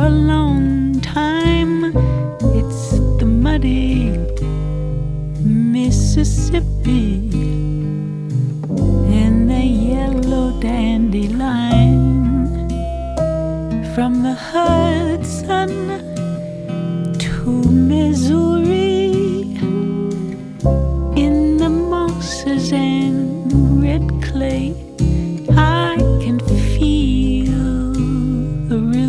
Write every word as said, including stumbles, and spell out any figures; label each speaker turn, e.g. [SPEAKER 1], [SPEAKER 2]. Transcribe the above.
[SPEAKER 1] a long time. It's the muddy Mississippi and the yellow dandelion. From the Hudson to Missouri,